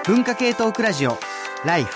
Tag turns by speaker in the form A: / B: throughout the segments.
A: 文化系トークラジオライフ、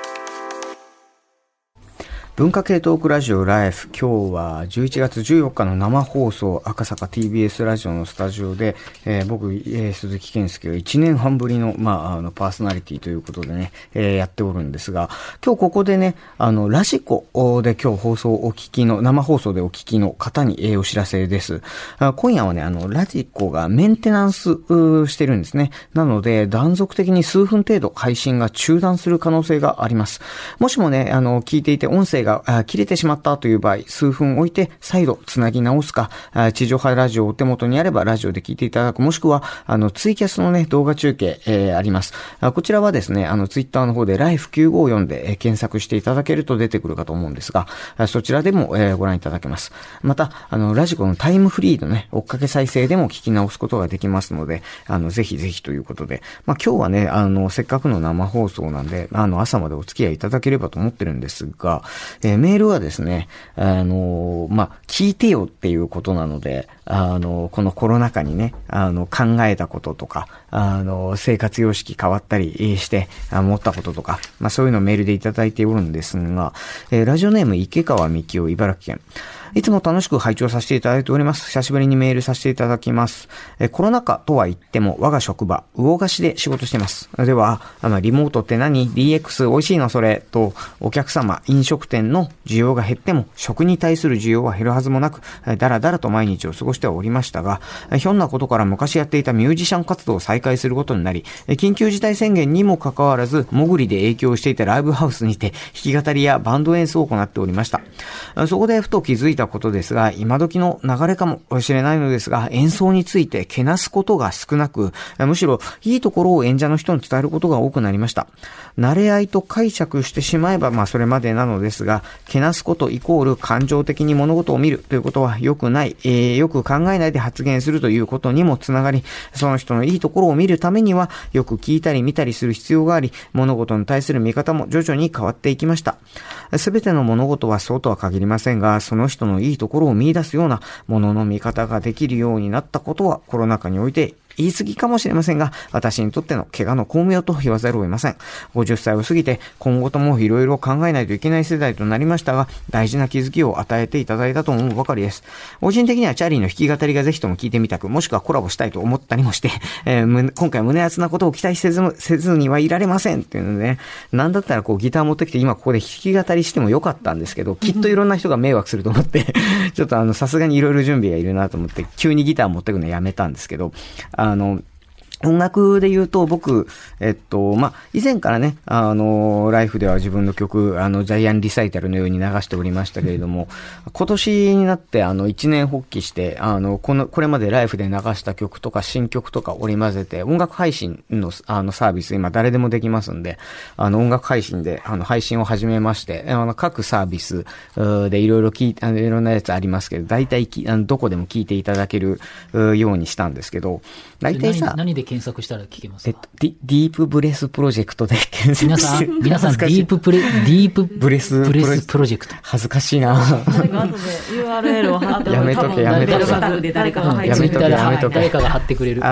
A: 文化系トークラジオライフ、今日は11月14日の生放送、赤坂 TBS ラジオのスタジオで、僕、鈴木健介が1年半ぶりの、パーソナリティということでね、やっておるんですが、今日ここでね、ラジコで今日放送をお聞きの、生放送でお聞きの方に、お知らせです。今夜はね、ラジコがメンテナンスしてるんですね。なので、断続的に数分程度配信が中断する可能性があります。もしもね、聞いていて音声が切れてしまったという場合、数分置いて再度つなぎ直すか、地上波ラジオお手元にあればラジオで聞いていただく、もしくはツイキャスのね動画中継、あります。こちらはですね、ツイッターの方でライフ954で、検索していただけると出てくるかと思うんですが、そちらでも、ご覧いただけます。またラジコのタイムフリーのね追っかけ再生でも聞き直すことができますので、ぜひぜひということで、今日はねせっかくの生放送なんで朝までお付き合いいただければと思ってるんですが、メールはですね、聞いてよっていうことなので、このコロナ禍にね、考えたこととか、生活様式変わったりして、思ったこととか、そういうのをメールでいただいておるんですが、ラジオネーム池川美希夫、茨城県。いつも楽しく拝聴させていただいております。久しぶりにメールさせていただきます。コロナ禍とは言っても我が職場、魚河岸で仕事しています。では、リモートって何？ DX 美味しいのそれと、お客様、飲食店の需要が減っても、食に対する需要は減るはずもなく、だらだらと毎日を過ごしてはおりましたが、ひょんなことから昔やっていたミュージシャン活動を再開することになり、緊急事態宣言にもかかわらず、潜りで影響していたライブハウスにて、弾き語りやバンド演奏を行っておりました。そこでふと気づいたことですが、今時の流れかもしれないのですが、演奏についてけなすことが少なく、むしろいいところを演者の人に伝えることが多くなりました。慣れ合いと解釈してしまえば、それまでなのですが、けなすことイコール感情的に物事を見るということは良くない、よく考えないで発言するということにもつながり、その人のいいところを見るためには、よく聞いたり見たりする必要があり、物事に対する見方も徐々に変わっていきました。すべての物事はそうとは限りませんが、その人のいいところを見出すようなものの見方ができるようになったことはコロナ禍において言い過ぎかもしれませんが、私にとっての怪我の巧妙と言わざるを得ません。50歳を過ぎて今後ともいろいろ考えないといけない世代となりましたが、大事な気づきを与えていただいたと思うばかりです。個人的にはチャーリーの弾き語りがぜひとも聞いてみたく、もしくはコラボしたいと思ったりもして、今回胸熱なことを期待せずにはいられませんっていうのでね、なんだったらギター持ってきて今ここで弾き語りしてもよかったんですけど、きっといろんな人が迷惑すると思ってちょっとさすがにいろいろ準備がいるなと思って急にギター持ってくのやめたんですけど、音楽で言うと僕、以前からね、ライフでは自分の曲、ジャイアンリサイタルのように流しておりましたけれども、今年になって一年発起して、これまでライフで流した曲とか新曲とか織り交ぜて、音楽配信のサービス、今誰でもできますんで、音楽配信で、配信を始めまして、各サービスでいろいろなやつありますけど、大体どこでも聞いていただけるようにしたんですけど、大体さ、
B: 何で検索したら聞けますか？
A: ディープブレスプロジェクトで検索して。
B: 皆さん、ディープブレスプロジェクト。
A: 恥ずかしいな。
C: 誰か後で URL を貼って
A: やめとけ。
C: 誰かが配信
B: して誰かが貼ってくれる。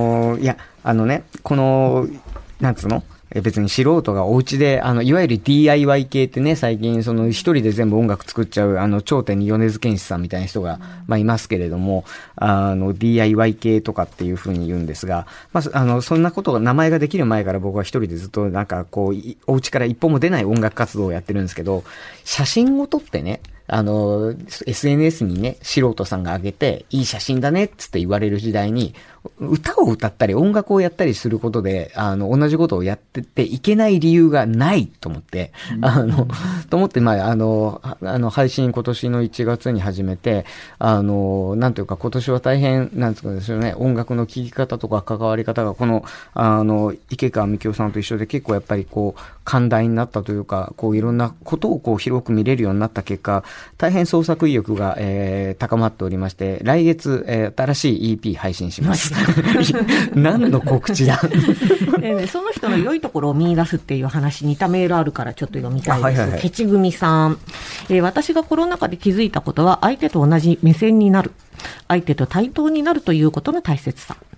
A: なんつうの？別に素人がお家で、いわゆる DIY 系ってね、最近一人で全部音楽作っちゃう、頂点に米津玄師さんみたいな人が、いますけれども、DIY 系とかっていう風に言うんですが、そんなことが、名前ができる前から僕は一人でずっとお家から一歩も出ない音楽活動をやってるんですけど、写真を撮ってね、SNS にね、素人さんが上げて、いい写真だねっつって言われる時代に、歌を歌ったり音楽をやったりすることで、同じことをやってていけない理由がないと思って、配信今年の1月に始めて、なんというか今年は大変、なんつうんですよね、音楽の聴き方とか関わり方が、池川美希夫さんと一緒で結構やっぱり寛大になったというか、いろんなことを広く見れるようになった結果、大変創作意欲が、高まっておりまして、来月、新しい EP 配信します。何の告知だ。
C: その人の良いところを見出すっていう話、似たメールあるからちょっと読みたいです。ケチ組さん、私がコロナ禍で気づいたことは、相手と同じ目線になる、相手と対等になるということの大切さ。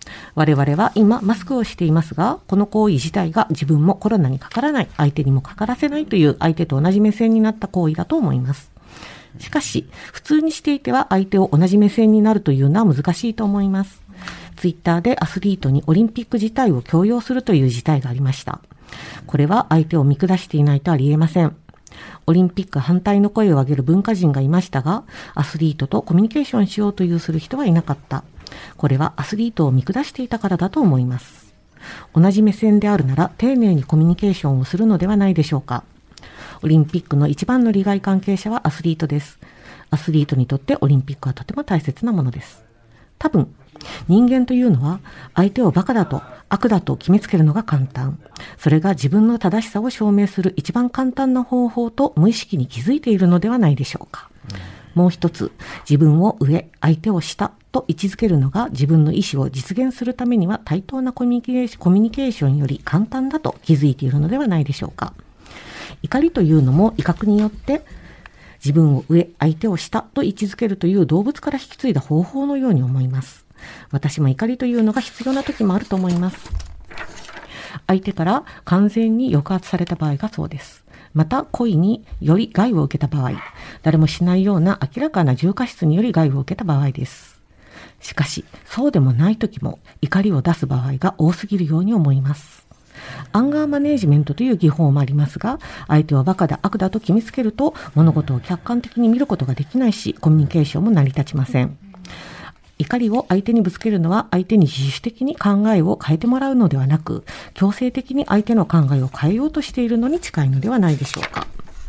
C: 我々は今マスクをしていますが、この行為自体が自分もコロナにかからない、相手にもかからせないという相手と同じ目線になった行為だと思います。しかし、普通にしていては相手を同じ目線になるというのは難しいと思います。ツイッターでアスリートにオリンピック自体を強要するという事態がありました。これは相手を見下していないとありえません。オリンピック反対の声を上げる文化人がいましたが、アスリートとコミュニケーションしようというする人はいなかった。これはアスリートを見下していたからだと思います。同じ目線であるなら丁寧にコミュニケーションをするのではないでしょうか。オリンピックの一番の利害関係者はアスリートです。アスリートにとってオリンピックはとても大切なものです。多分、人間というのは相手をバカだと悪だと決めつけるのが簡単。それが自分の正しさを証明する一番簡単な方法と無意識に気づいているのではないでしょうか。もう一つ、自分を上、相手を下と位置づけるのが自分の意思を実現するためには対等なコミュニケーションより簡単だと気づいているのではないでしょうか。怒りというのも威嚇によって自分を上、相手を下と位置づけるという動物から引き継いだ方法のように思います。私も怒りというのが必要な時もあると思います。相手から完全に抑圧された場合がそうです。また恋により害を受けた場合、誰もしないような明らかな重過失により害を受けた場合です。しかし、そうでもない時も怒りを出す場合が多すぎるように思います。アンガーマネージメントという技法もありますが、相手をバカだ悪だと決めつけると物事を客観的に見ることができないし、コミュニケーションも成り立ちません。怒りを相手にぶつけるのは相手に自主的に考えを変えてもらうのではなく、強制的に相手の考えを変えようとしているのに近いのではないでしょうか。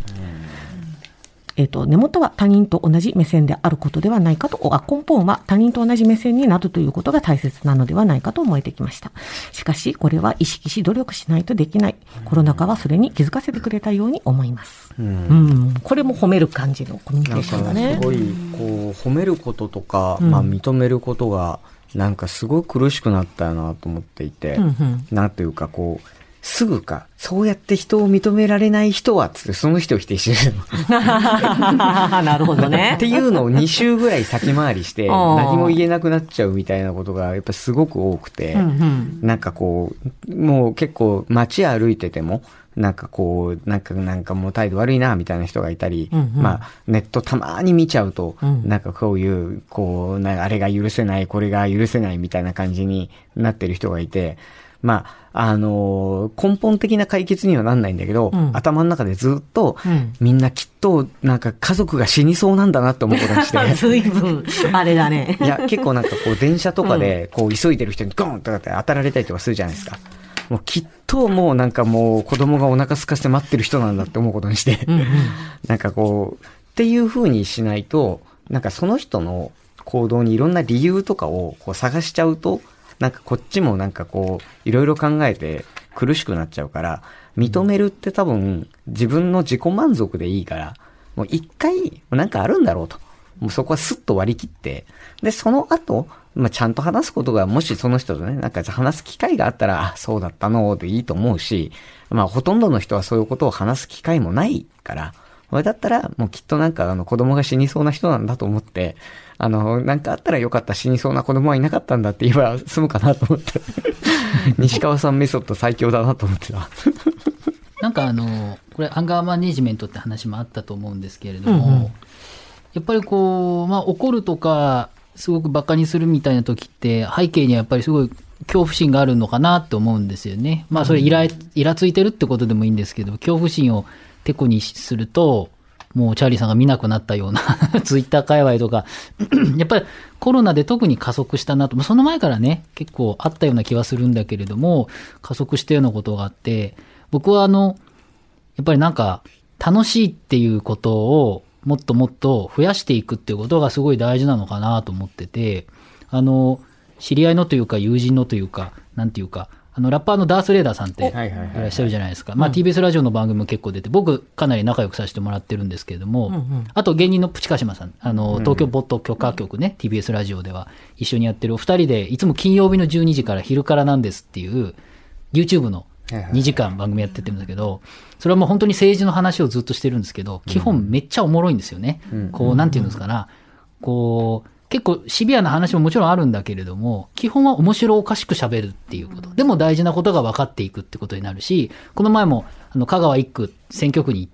C: 根元は他人と同じ目線であることではないかと、根本は他人と同じ目線になるということが大切なのではないかと思えてきました。しかし、これは意識し努力しないとできない。コロナ禍はそれに気づかせてくれたように思います。これも褒める感じのコミュニケーションだね。
A: すごい、褒めることとか、認めることが、なんかすごい苦しくなったよなと思っていて、なんというかすぐか、そうやって人を認められない人は、つってその人を否定してるの。
C: なるほどね。
A: っていうのを2週ぐらい先回りして、何も言えなくなっちゃうみたいなことがやっぱすごく多くて、なんかもう結構街歩いてても、なんかもう態度悪いな、みたいな人がいたり、ネットたまに見ちゃうと、なんかこういう、あれが許せない、これが許せないみたいな感じになってる人がいて、根本的な解決にはなんないんだけど、頭の中でずっと、みんなきっと、なんか家族が死にそうなんだなって思うことにして。
C: 随分、あれだね。
A: いや、結構なんか電車とかで、急いでる人にゴンとかって当たられたりとかするじゃないですか。もうきっともうなんかもう子供がお腹空かせて待ってる人なんだって思うことにして、なんかっていう風にしないと、なんかその人の行動にいろんな理由とかを探しちゃうと、なんかこっちもなんかいろいろ考えて苦しくなっちゃうから、認めるって多分自分の自己満足でいいから、もう一回なんかあるんだろうと。もうそこはスッと割り切って、で、その後、ちゃんと話すことが、もしその人とね、なんか話す機会があったら、そうだったのでいいと思うし、ほとんどの人はそういうことを話す機会もないから、これだったら、もうきっとなんか子供が死にそうな人なんだと思って、なんかあったらよかった、死にそうな子供はいなかったんだって言えば済むかなと思って。西川さんメソッド最強だなと思ってた。
B: なんかこれアンガーマネジメントって話もあったと思うんですけれども、やっぱり怒るとか、すごく馬鹿にするみたいな時って、背景にはやっぱりすごい恐怖心があるのかなって思うんですよね。それイラついてるってことでもいいんですけど、恐怖心をテコにすると、もうチャーリーさんが見なくなったようなツイッター界隈とか、やっぱりコロナで特に加速したなと、その前からね、結構あったような気はするんだけれども、加速したようなことがあって、僕はやっぱりなんか楽しいっていうことをもっともっと増やしていくっていうことがすごい大事なのかなと思ってて、知り合いのというか友人のというか、なんていうか、ラッパーのダース・レーダーさんっていらっしゃるじゃないですか。TBS ラジオの番組も結構出て、僕かなり仲良くさせてもらってるんですけれども、あと芸人のプチカシマさん、東京ポッド許可局ね、TBS ラジオでは一緒にやってるお二人で、いつも金曜日の12時から昼からなんですっていう、YouTube の2時間番組やってるんだけど、それはもう本当に政治の話をずっとしてるんですけど、基本めっちゃおもろいんですよね。なんていうんですかな、結結構シビアな話ももちろんあるんだけれども、基本は面白おかしく喋るっていうこと。でも大事なことが分かっていくってことになるし、この前も、香川一区選挙区に行って、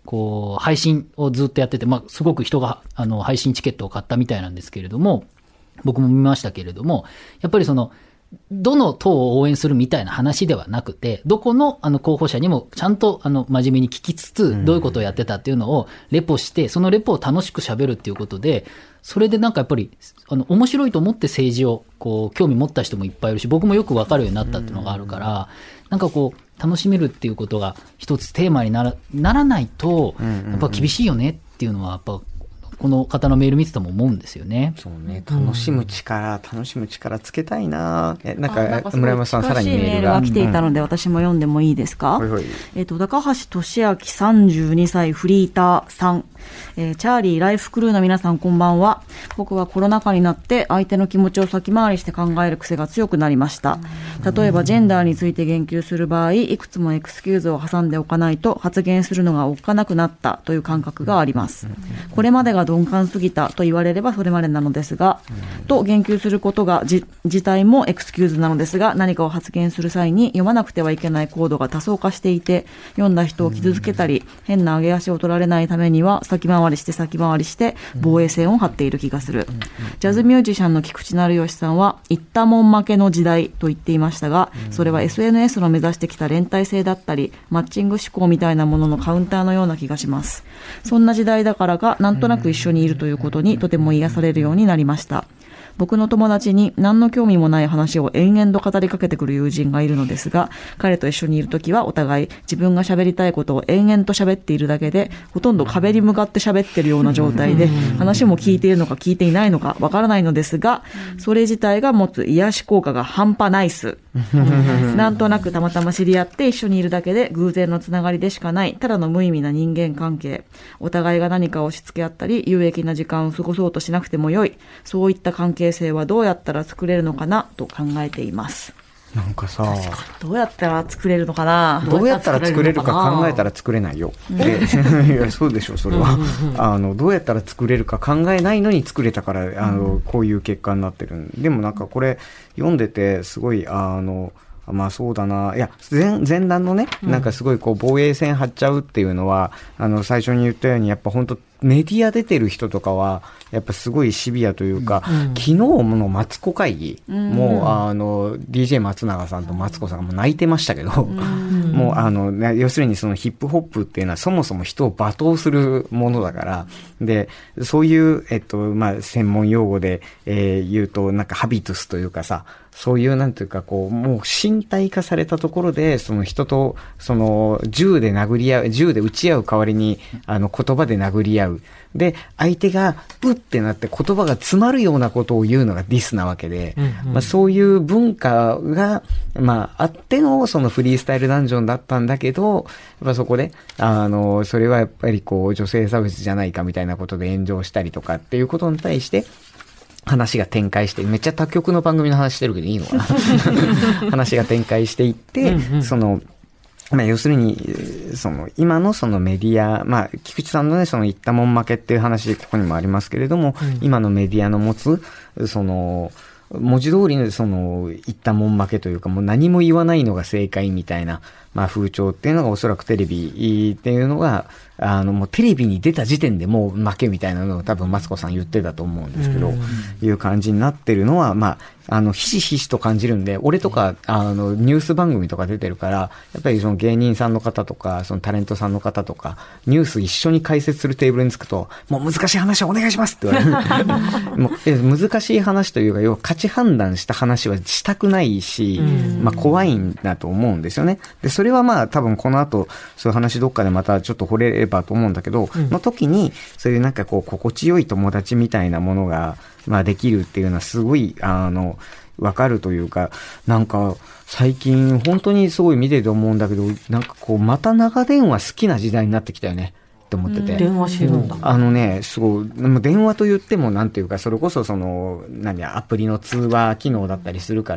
B: こう、配信をずっとやってて、まあ、すごく人が、配信チケットを買ったみたいなんですけれども、僕も見ましたけれども、やっぱりどの党を応援するみたいな話ではなくて、どこの候補者にもちゃんと真面目に聞きつつ、どういうことをやってたっていうのをレポして、そのレポを楽しく喋るっていうことで、それでなんかやっぱり、面白いと思って政治をこう、興味持った人もいっぱいいるし、僕もよくわかるようになったっていうのがあるから、なんかこう、楽しめるっていうことが一つテーマにならないと、やっぱ厳しいよねっていうのは、やっぱ、この方のメール見てても思うんですよね。
A: そうね。楽しむ力つけたいな。なんか村山さんさらにメールが
D: 来ていたので、私も読んでもいいですか？
A: はいはい。
D: 高橋俊明32歳フリーターさん。チャーリーライフクルーの皆さんこんばんは。僕はコロナ禍になって相手の気持ちを先回りして考える癖が強くなりました。例えばジェンダーについて言及する場合、いくつもエクスキューズを挟んでおかないと発言するのがおっかなくなったという感覚があります。これまでが鈍感すぎたと言われればそれまでなのですが、と言及することが自体もエクスキューズなのですが、何かを発言する際に読まなくてはいけないコードが多層化していて、読んだ人を傷つけたり、変な上げ足を取られないためには先回りして防衛線を張っている気がする。ジャズミュージシャンの菊池成吉さんは言ったもん負けの時代と言っていましたが、それは SNS の目指してきた連帯性だったりマッチング思考みたいなもののカウンターのような気がします。そんな時代だからかなんとなく一緒にいるということにとても癒されるようになりました。僕の友達に何の興味もない話を延々と語りかけてくる友人がいるのですが、彼と一緒にいるときはお互い自分が喋りたいことを延々と喋っているだけで、ほとんど壁に向かって喋っているような状態で、話も聞いているのか聞いていないのかわからないのですが、それ自体が持つ癒し効果が半端ないっす。なんとなくたまたま知り合って一緒にいるだけで偶然のつながりでしかない、ただの無意味な人間関係。お互いが何かを押し付け合ったり、有益な時間を過ごそうとしなくてもよい。そういった関係性はどうやったら作れるのかなと考えています。
A: なんかさ、
D: どうやったら作れるのかな。
A: どうやったら作れるか考えたら作れないよ。でいやそうでしょそれは。どうやったら作れるか考えないのに作れたからこういう結果になってる。でもなんかこれ読んでてすごいまあそうだな。いや、前段のね、なんかすごいこう防衛線張っちゃうっていうのは、最初に言ったようにやっぱ本当メディア出てる人とかは、やっぱすごいシビアというか、昨日のマツコ会議、もうDJ 松永さんとマツコさんがもう泣いてましたけど、もう要するにそのヒップホップっていうのはそもそも人を罵倒するものだから、で、そういう、まあ専門用語で、言うとなんかハビトゥスというかさ、そういうなんていうかこう、もう身体化されたところで、その人と、銃で撃ち合う代わりに、言葉で殴り合う。で、相手が、うってなって言葉が詰まるようなことを言うのがディスなわけで、まあそういう文化が、まああってのそのフリースタイルダンジョンだったんだけど、やっぱそこで、それはやっぱりこう、女性差別じゃないかみたいなことで炎上したりとかっていうことに対して、話が展開して、めっちゃ他局の番組の話してるけどいいのかな話が展開していって、まあ、要するに、今のメディア、まあ、菊池さんのね、言ったもん負けっていう話、ここにもありますけれども、今のメディアの持つ、文字通りの言ったもん負けというか、もう何も言わないのが正解みたいな、まあ、風潮っていうのがおそらくテレビっていうのが、もうテレビに出た時点でもう負けみたいなのを多分マツコさん言ってたと思うんですけど、いう感じになってるのは、まあ、ひしひしと感じるんで、俺とか、ニュース番組とか出てるから、やっぱり芸人さんの方とか、タレントさんの方とか、ニュース一緒に解説するテーブルにつくと、もう難しい話をお願いしますって言われる。もう難しい話というか、要は価値判断した話はしたくないし、まあ怖いんだと思うんですよね。で、それはまあ多分この後、そういう話どっかでまたちょっと掘れればと思うんだけど、の時に、そういうなんかこう、心地よい友達みたいなものが、まあできるっていうのはすごい、わかるというか、なんか、最近本当にすごい見てて思うんだけど、なんかこう、また長電話好きな時代になってきたよね。って思ってて。
C: 電話してるんだ。
A: すごい、電話と言ってもなんていうか、それこそアプリの通話機能だったりするから、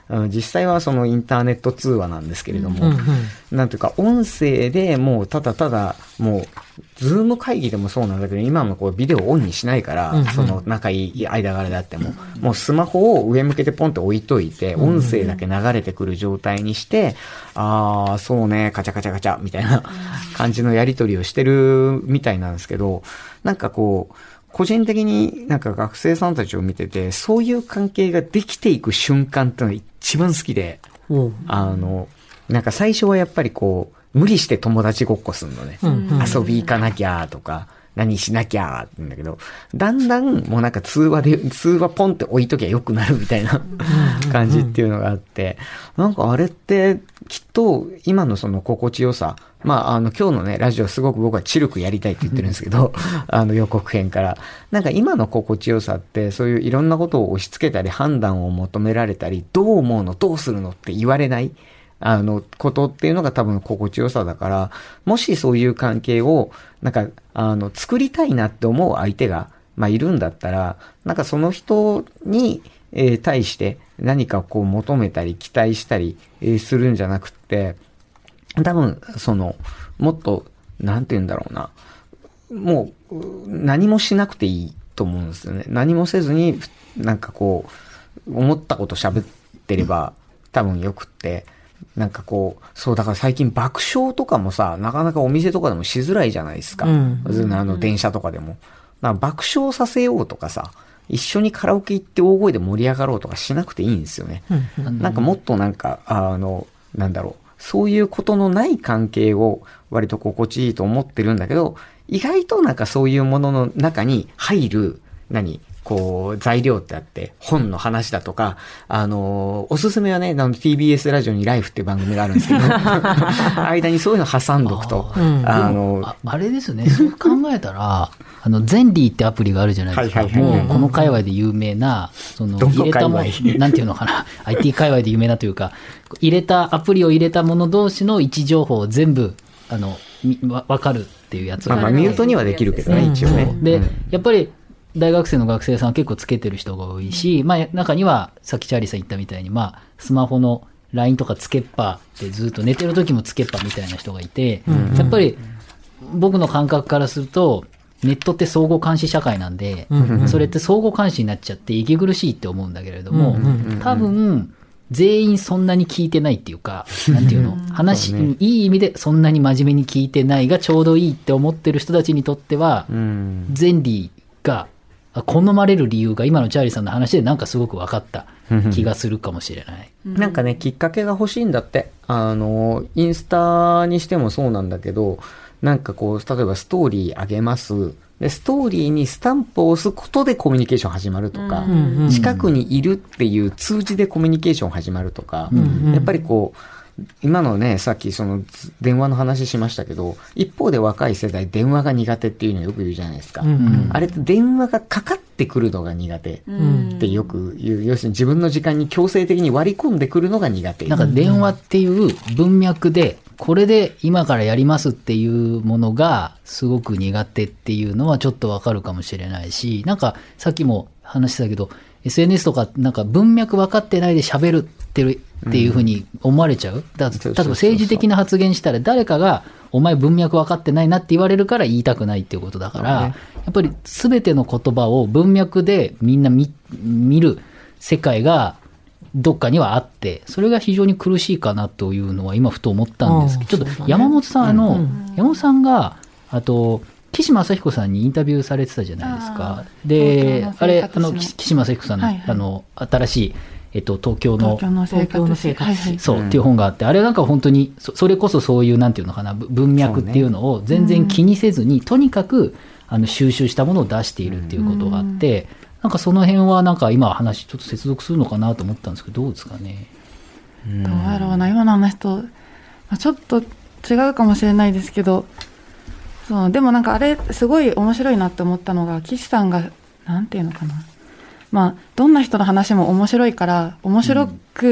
A: 実際はそのインターネット通話なんですけれども、なんていうか、音声でもうただただ、もう、ズーム会議でもそうなんだけど、今のこうビデオをオンにしないから、その仲いい間柄であっても、もうスマホを上向けてポンって置いといて、音声だけ流れてくる状態にして、そうね、カチャカチャカチャみたいな感じのやり取りをしてるみたいなんですけど、なんかこう、個人的になんか学生さんたちを見てて、そういう関係ができていく瞬間ってのが一番好きで、なんか最初はやっぱりこう、無理して友達ごっこするのね。遊び行かなきゃとか、何しなきゃって言うんだけど、だんだんもうなんか通話ポンって置いときゃよくなるみたいな感じっていうのがあって、なんかあれってきっと今のその心地よさ、今日のね、ラジオすごく僕はチルクやりたいって言ってるんですけど、予告編から。なんか今の心地よさって、そういういろんなことを押し付けたり、判断を求められたり、どう思うの、どうするのって言われない、ことっていうのが多分心地よさだから、もしそういう関係を、なんか、作りたいなって思う相手が、いるんだったら、なんかその人に、対して何かこう求めたり、期待したり、するんじゃなくって、多分、もっと、なんて言うんだろうな。もう、何もしなくていいと思うんですよね。何もせずに、なんかこう、思ったこと喋ってれば、多分よくって、なんかこう、そう、だから最近爆笑とかもさ、なかなかお店とかでもしづらいじゃないですか。電車とかでも。爆笑させようとかさ、一緒にカラオケ行って大声で盛り上がろうとかしなくていいんですよね。なんかもっとなんか、なんだろう。そういうことのない関係を割と心地いいと思ってるんだけど、意外となんかそういうものの中に入る、材料ってあって、本の話だとか、おすすめはね、TBS ラジオにライフっていう番組があるんですけど、間にそういうの挟んどくと。
B: あれですね、そう考えたら、ゼンリーってアプリがあるじゃないですか。もう、この界隈で有名な、入れたもの、なんていうのかな、IT 界隈で有名なというか、アプリを入れたもの同士の位置情報を全部、わかるっていうやつが。
A: ミュートにはできるけどね、一応ね。
B: で、やっぱり、大学生の学生さんは結構つけてる人が多いし、中には、さっきチャーリーさん言ったみたいに、スマホの LINE とかつけっぱでずっと寝てる時もつけっぱみたいな人がいて、やっぱり、僕の感覚からすると、ネットって相互監視社会なんで、それって相互監視になっちゃって息苦しいって思うんだけれども、多分、全員そんなに聞いてないっていうか、なんていうの、いい意味でそんなに真面目に聞いてないがちょうどいいって思ってる人たちにとっては、ゼンリーが好まれる理由が今のチャーリーさんの話でなんかすごく分かった気がするかもしれない。
A: なんかね、きっかけが欲しいんだって。インスタにしてもそうなんだけど、なんかこう、例えばストーリーあげます。で、ストーリーにスタンプを押すことでコミュニケーション始まるとか、近くにいるっていう通知でコミュニケーション始まるとか、やっぱりこう、今のね、さっき電話の話しましたけど、一方で若い世代電話が苦手っていうのをよく言うじゃないですか。あれって電話がかかってくるのが苦手ってよく言う。要するに自分の時間に強制的に割り込んでくるのが苦手。
B: なんか電話っていう文脈で、これで今からやりますっていうものがすごく苦手っていうのはちょっとわかるかもしれないし、なんかさっきも話したけど、SNS とかなんか文脈分かってないで喋るっていうふうに思われちゃう。例えば政治的な発言したら誰かがお前文脈分かってないなって言われるから言いたくないっていうことだから、やっぱり全ての言葉を文脈でみんな見る世界がどっかにはあって、それが非常に苦しいかなというのは今ふと思ったんですけど、ちょっと山本さん、山本さんが、岸正彦さんにインタビューされてたじゃないですか。で、岸正彦さんの、新しい、東京の生活そう、っていう本があって、あれなんか本当に、それこそそういう、なんていうのかな、文脈っていうのを全然気にせずに、とにかく、収集したものを出しているっていうことがあって、なんかその辺はなんか今話ちょっと接続するのかなと思ったんですけど、どうですかね。
E: どうやろうな、今の話と、ちょっと違うかもしれないですけど、そうでもなんかあれすごい面白いなって思ったのが、岸さんがなんていうのかな、どんな人の話も面白いから面白く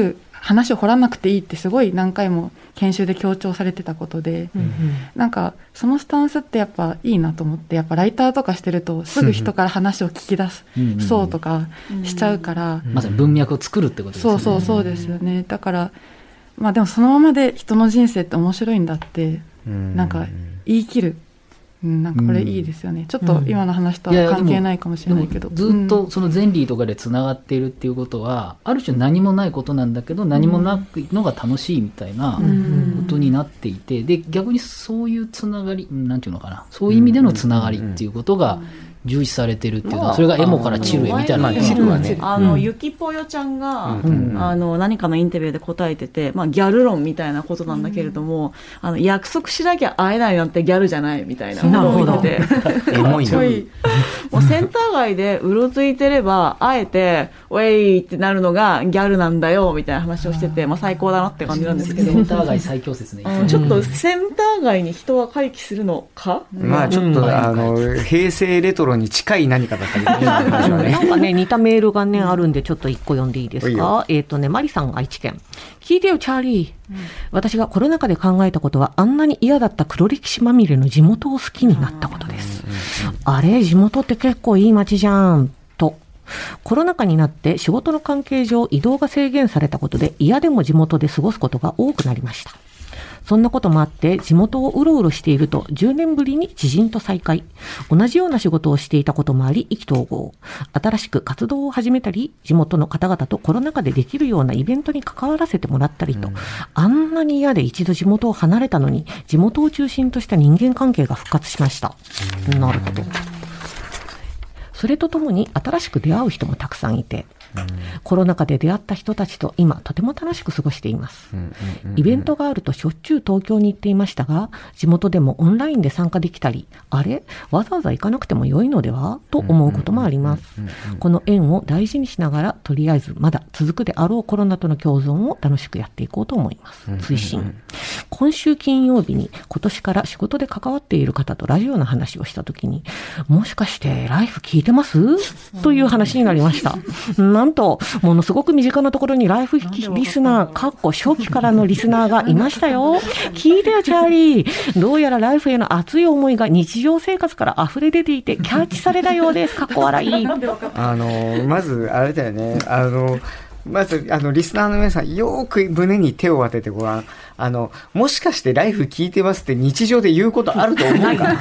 E: 話を掘らなくていいってすごい何回も研修で強調されてたことで、なんかそのスタンスってやっぱいいなと思って、やっぱライターとかしてるとすぐ人から話を聞き出すそうとかしちゃうから、
B: まさに文脈を作るってことですね。
E: そうですよね。だからまあでもそのままで人の人生って面白いんだってなんか言い切る、なんかこれいいですよね。ちょっと今の話とは関係ないかもしれないけど、
B: ずっとその前理とかでつながっているっていうことは、ある種何もないことなんだけど、何もないのが楽しいみたいなことになっていて、で逆にそういうつながり、なんていうのかな、そういう意味でのつながりっていうことが重視されてるっていうのは、それがエモからチルへみたいな、
A: チルはね、
D: ゆきぽよちゃんが、何かのインタビューで答えてて、まあ、ギャル論みたいなことなんだけれども、約束しなきゃ会えないなんてギャルじゃないみたいなことを言ってて、
A: エモいな。
D: もうセンター街でうろついてれば会えてウェイってなるのがギャルなんだよみたいな話をしてて、まあ、最高だなって感じなんですけど、
B: センター街最強説ね。
D: ちょっとセンター街に人は回帰するのか、
A: まあちょっと平成レトロに近い何かだったり
C: なんかね、似たメールがね、あるんで、ちょっと一個読んでいいですか。マリさん、愛知県。聞いてよ、チャーリー。私がコロナ禍で考えたことは、あんなに嫌だった黒歴史まみれの地元を好きになったことです。あれ、地元って結構いい街じゃん。と。コロナ禍になって仕事の関係上移動が制限されたことで、嫌でも地元で過ごすことが多くなりました。そんなこともあって地元をうろうろしていると10年ぶりに知人と再会。同じような仕事をしていたこともあり意気投合。新しく活動を始めたり、地元の方々とコロナ禍でできるようなイベントに関わらせてもらったりと、あんなに嫌で一度地元を離れたのに地元を中心とした人間関係が復活しました。なるほど。それとともに新しく出会う人もたくさんいて、コロナ禍で出会った人たちと今とても楽しく過ごしています。イベントがあるとしょっちゅう東京に行っていましたが、地元でもオンラインで参加できたり、あれわざわざ行かなくても良いのではと思うこともあります。この縁を大事にしながら、とりあえずまだ続くであろうコロナとの共存を楽しくやっていこうと思います。推進。今週金曜日に今年から仕事で関わっている方とラジオの話をしたときに、もしかしてライフ聞いてますという話になりました。なんと、ものすごく身近なところにライフリスナー、初期からのリスナーがいましたよ。聞いてよ、チャーリー。どうやらライフへの熱い思いが日常生活から溢れ出ていて、キャッチされたようです。笑い。
A: まず、あれだよね。まず、リスナーの皆さん、よーく胸に手を当ててごらん。もしかしてライフ聞いてますって日常で言うことあると思うか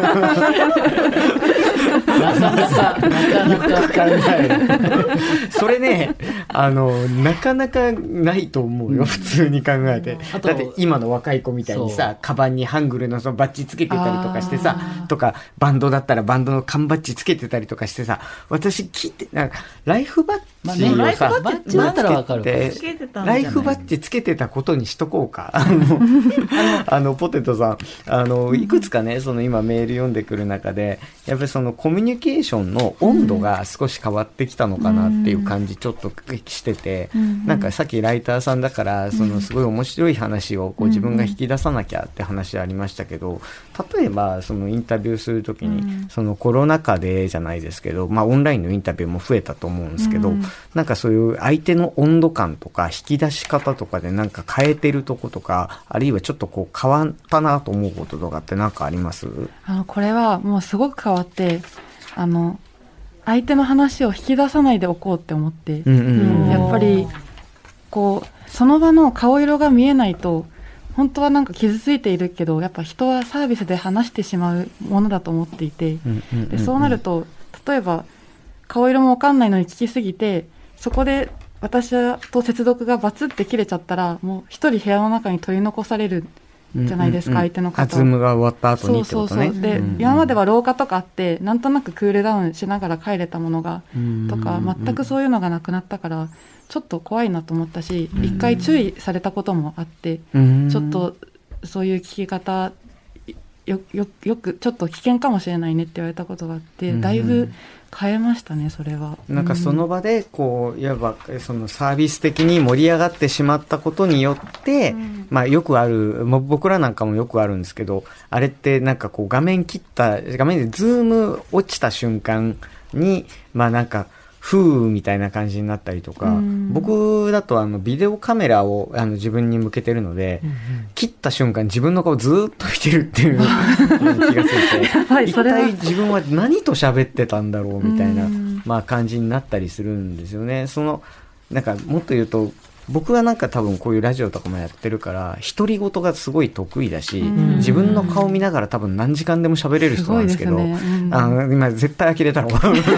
B: なかなか考える。
A: それね、なかなかないと思うよ、普通に考えて。だって今の若い子みたいにさ、カバンにハングルのそのバッジつけてたりとかしてさ、とか、バンドだったらバンドの缶バッジつけてたりとかしてさ、私聞いて、ライフバッジをさ、
B: バッジだったらわかる。
A: ライフバッジつけてたことにしとこうか。ポテトさん、いくつかね、その今メール読んでくる中で、やっぱりそのコミュニケーションの温度が少し変わってきたのかなっていう感じちょっとしてて、なんかさっきライターさんだから、そのすごい面白い話をこう自分が引き出さなきゃって話ありましたけど、例えばそのインタビューするときに、そのコロナ禍でじゃないですけど、まあオンラインのインタビューも増えたと思うんですけど、なんかそういう相手の温度感とか引き出し方とかでなんか変えてるとことか、あるいはちょっとこう変わったなと思うこととかって何かあります？
E: これはもうすごく変わって、相手の話を引き出さないでおこうって思って、やっぱりこうその場の顔色が見えないと、本当はなんか傷ついているけど、やっぱ人はサービスで話してしまうものだと思っていて、でそうなると、例えば顔色も分かんないのに聞きすぎて、そこで私と接続がバツって切れちゃったら、もう一人部屋の中に取り残されるじゃないですか、相手の方。
A: ズームが終わった後にってことね。
E: そうで、今までは廊下とかあって、なんとなくクールダウンしながら帰れたものが、とか、全くそういうのがなくなったから、ちょっと怖いなと思ったし、一回注意されたこともあって、ちょっとそういう聞き方、よくちょっと危険かもしれないねって言われたことがあって、だいぶ変えましたね、それは。
A: なんかその場でこういわばそのサービス的に盛り上がってしまったことによって、まあよくある、僕らなんかもよくあるんですけど、あれってなんかこう画面でズーム落ちた瞬間に、まあなんか風みたいな感じになったりとか、僕だとビデオカメラを自分に向けてるので、切った瞬間自分の顔ずーっと見てるっていう気がする一体自分は何と喋ってたんだろうみたいな、まあ感じになったりするんですよね。なんかもっと言うと、僕はなんか多分こういうラジオとかもやってるから独り言がすごい得意だし、自分の顔見ながら多分何時間でも喋れる人なんですけど、今絶対呆れたの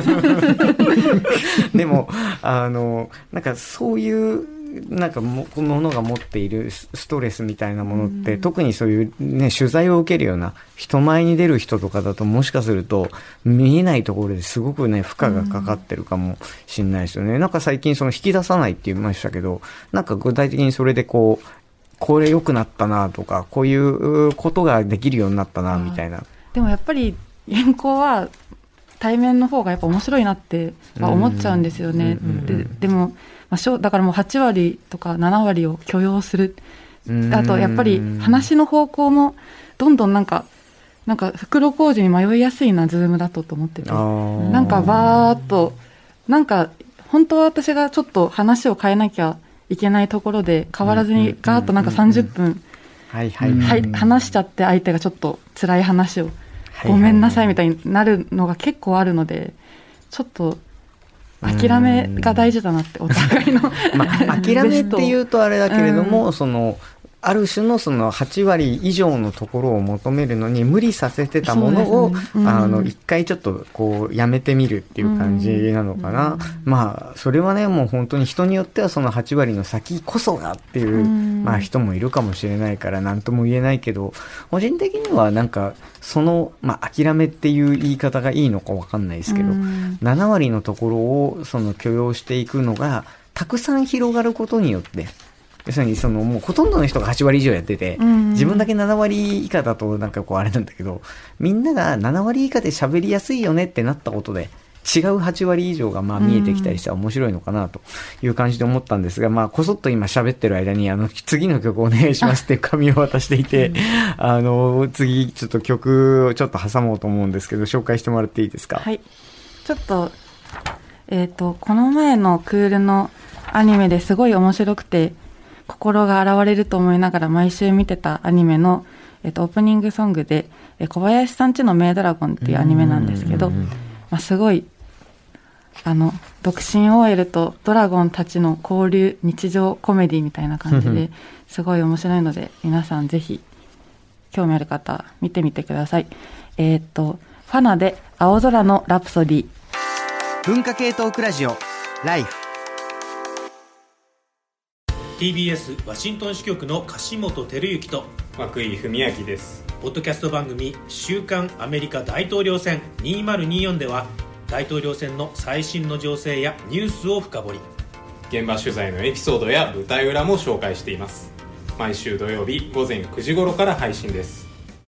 A: でもなんかそういうなんかものが持っているストレスみたいなものって、特にそういうね取材を受けるような人前に出る人とかだと、もしかすると見えないところですごくね負荷がかかってるかもしれないですよね。なんか最近引き出さないって言いましたけど、なんか具体的にそれでこれ良くなったなとか、こういうことができるようになったなみたいな。
E: でもやっぱり原稿は対面の方がやっぱ面白いなって思っちゃうんですよね。でもだからもう8割とか7割を許容する。あとやっぱり話の方向もどんどんなんか袋小路に迷いやすいな、ズームだと思ってて、なんかバーっとなんか本当は私がちょっと話を変えなきゃいけないところで変わらずにガーッとなんか30分話しちゃって、相手がちょっと辛い話をごめんなさいみたいになるのが結構あるので、ちょっと諦めが大事だなって、お互いの
A: 諦めっていうとあれだけれども、ある種の8割以上のところを求めるのに無理させてたものを、一回ちょっとやめてみるっていう感じなのかな。まあそれはね、もう本当に人によってはその8割の先こそがっていう、まあ人もいるかもしれないから何とも言えないけど、個人的にはなんか諦めっていう言い方がいいのかわかんないですけど、7割のところを許容していくのがたくさん広がることによって、要するにもうほとんどの人が8割以上やってて、自分だけ7割以下だとなんかあれなんだけど、みんなが7割以下で喋りやすいよねってなったことで、違う8割以上が見えてきたりしたら面白いのかなという感じで思ったんですが、こそっと今喋ってる間に次の曲お願いしますって紙を渡していて、次ちょっと曲をちょっと挟もうと思うんですけど、紹介してもらっていいですか？
E: はい。ちょっとこの前のクールのアニメですごい面白くて心が洗われると思いながら毎週見てたアニメの、オープニングソングで、小林さんちのメイドラゴンっていうアニメなんですけど、すごい独身 OL とドラゴンたちの交流、日常コメディみたいな感じですごい面白いので、皆さんぜひ興味ある方見てみてください。ファナで青空のラプソディ。
A: 文化系トークラジオライフ。
F: TBS ワシントン支局の樫本照之と
G: 涌井文明です。
F: ポッドキャスト番組週刊アメリカ大統領選2024では、大統領選の最新の情勢やニュースを深掘り、
G: 現場取材のエピソードや舞台裏も紹介しています。毎週土曜日午前9時頃から配信です。